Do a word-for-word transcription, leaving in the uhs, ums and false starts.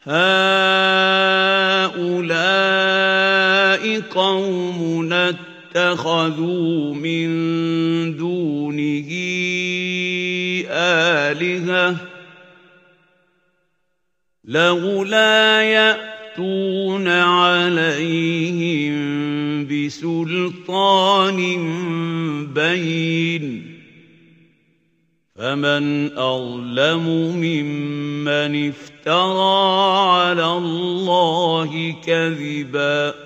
هؤلاء قومنا اتخذوا من دونه آلهة لولا يأتون عليهم بسلطان بين فمن أظلم ممن افترى على الله كذبا